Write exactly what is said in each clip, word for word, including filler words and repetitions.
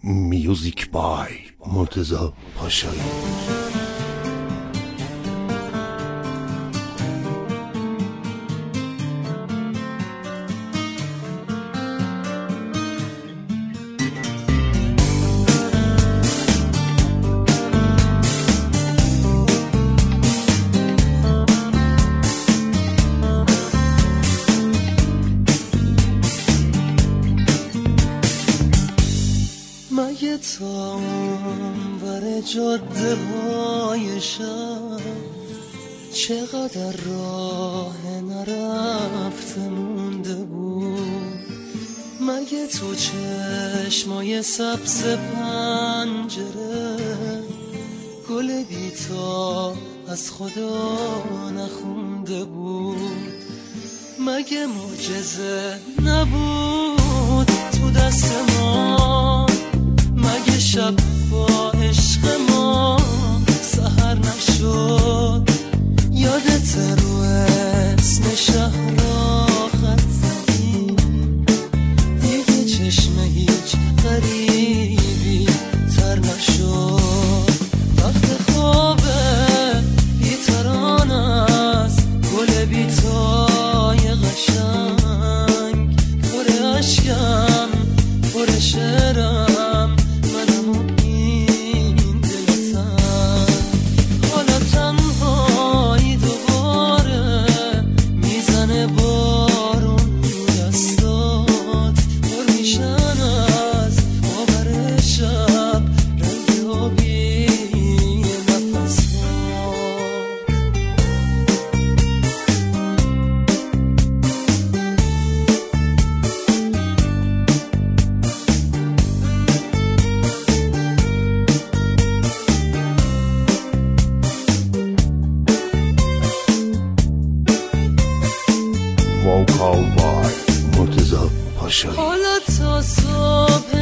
میوزیک بای مرتضی پاشایی. مگه تا اونور جاده های شب چقدر راه نرفته مونده بود؟ مگه تو چشمای سبز پنجره گل بیتا از خدا نخونده بود؟ مگه معجزه نبود تو دست ما؟ مگه شب با عشق ما سحر نشد؟ یادت رو اسم شهر را خط زدی دیگه چشم هیچ غریبی تر نشد؟ وقت خوابه بیتران است گل بیتای قشنگ، پر عشقم پر شعرم ووکال بای مرتضی پاشایی. حالا تا صبح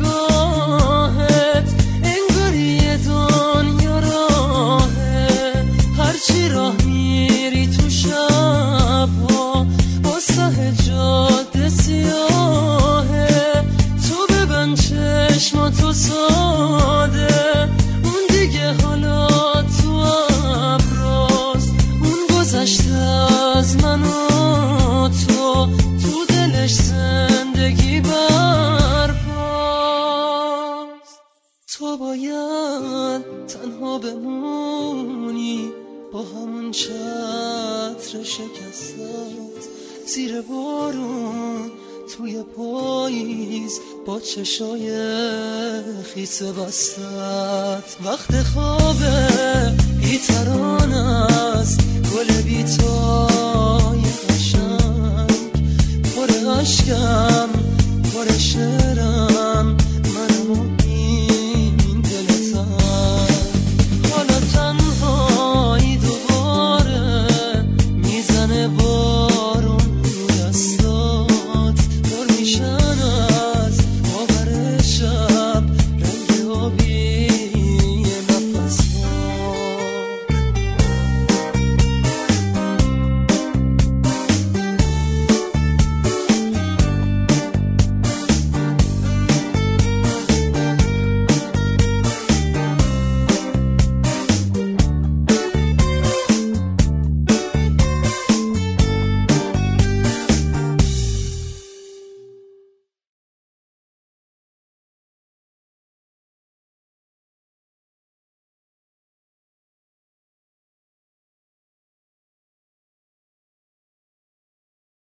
نگاهت انگار یه دنیا راهه، هرچی راه میری تو شبها با سهجاده سیاهه. تو ببند چشماتو ساده، اون دیگه حالا تو ابراست، اون گذشته از منو تو تو دلش زندگی برپاست. تو باید تنها بمونی با همون چتر شکستت زیر بارون توی پاییز با چشای خیس بستت. وقت خوابه بیتران است گل بیتای عشقم پر شعر